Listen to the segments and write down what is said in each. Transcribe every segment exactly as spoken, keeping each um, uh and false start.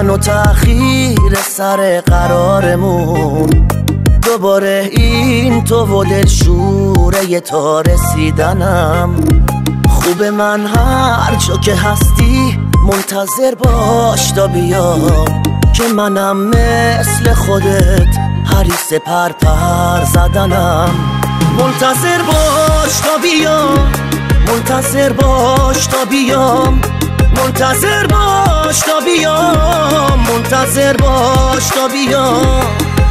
من و تأخیر سر قرارمون، دوباره این تو و دلشوره تا رسیدنم. خوب من هر جا که هستی منتظر باش تا بیام، که منم مثل خودت حریص پر پر زدنم. منتظر باش تا بیام، منتظر باش تا بیام، منتظر باش تا بیام، منتظر باش تا بیام.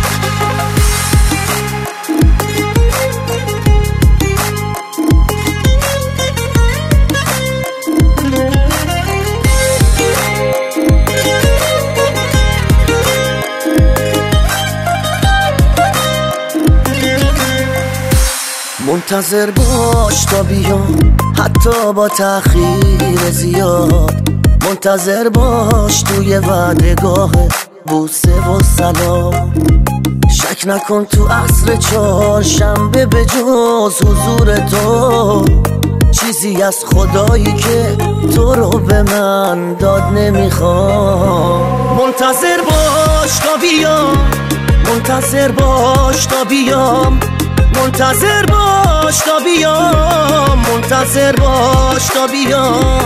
منتظر باش تا بیام، حتی با تأخیر زیاد. منتظر باش توی وعدگاه بوسه و سلام. شک نکن تو عصر چهارشنبه به جز حضور تو چیزی از خدایی که تو رو به من داد نمیخوام. منتظر باش تا بیام، منتظر باش تا بیام، منتظر باش تا بیام، منتظر باش تا بیام.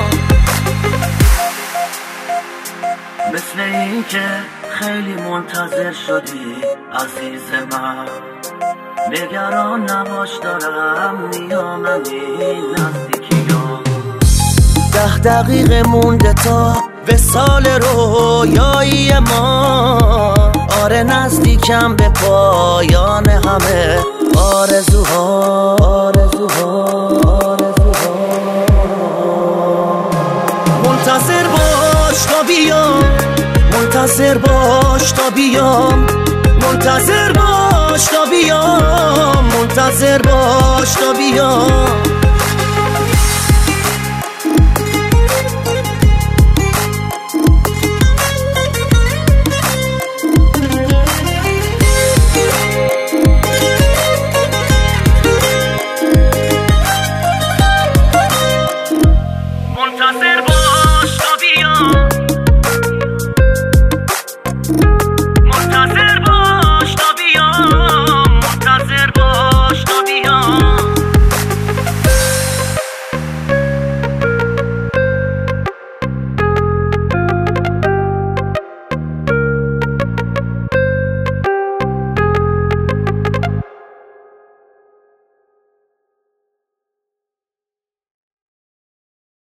مثل این که خیلی منتظر شدی عزیز من، نگران نباش دارم میام این نزدیکیام. ده دقیقه مونده تا وصال رویایی ما، آره نزدیکم به پایان همه آرزوها، آرزوها، آرزوها. منتظر باش تا بیام، منتظر باش تا بیام، منتظر باش تا بیام، منتظر باش تا بیام.